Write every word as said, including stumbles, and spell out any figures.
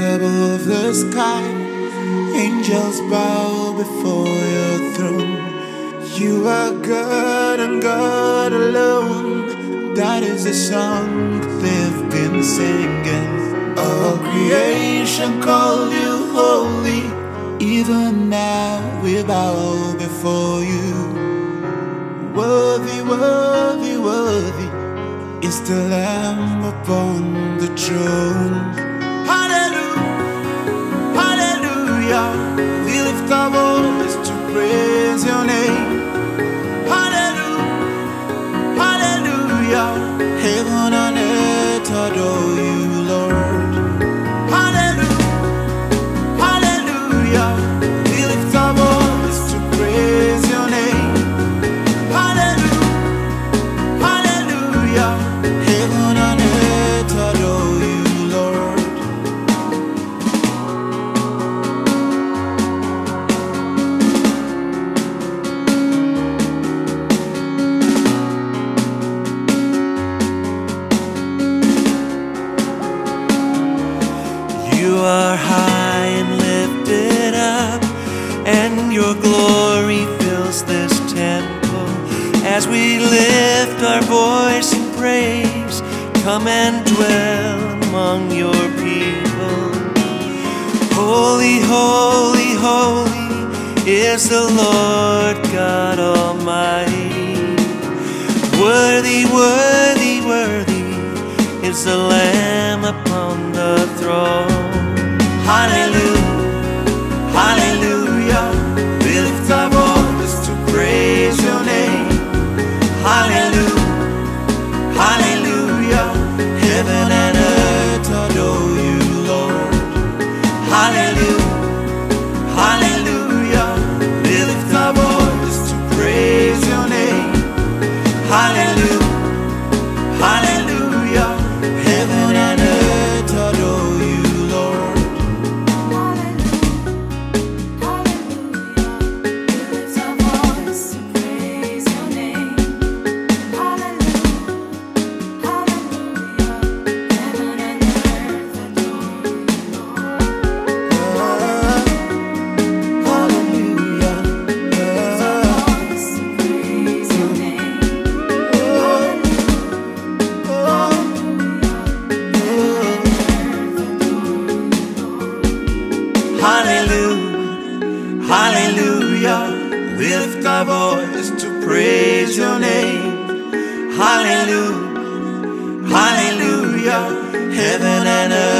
above the sky, angels bow before your throne. You are God and God alone. That is the song they've been singing. All creation call you holy. Even now we bow before you. Worthy, worthy, worthy is the Lamb upon the throne. Hallelujah, hallelujah. We lift our voice to praise your name. Hallelujah, hallelujah. Heaven and earth adore you, Lord. Hallelujah, hallelujah. We lift our voice to praise your name. Hallelujah, hallelujah. Heaven and earth adore you, Lord. You are high and lifted up, and your glory fills this temple. As we lift our voice in praise, come and dwell among your people. Holy, holy, holy is the Lord God Almighty. Worthy, worthy, worthy is the Lamb upon the throne. Hallelujah, hallelujah. We lift our voice to praise your name. Hallelujah, hallelujah. Heaven and earth adore you, Lord. Hallelujah, hallelujah. We lift our voice to praise your name. Hallelujah, hallelujah. Heaven and earth adore you, Lord. Hallelujah, hallelujah. We lift our voice to praise your name. Hallelujah, hallelujah. Heaven and earth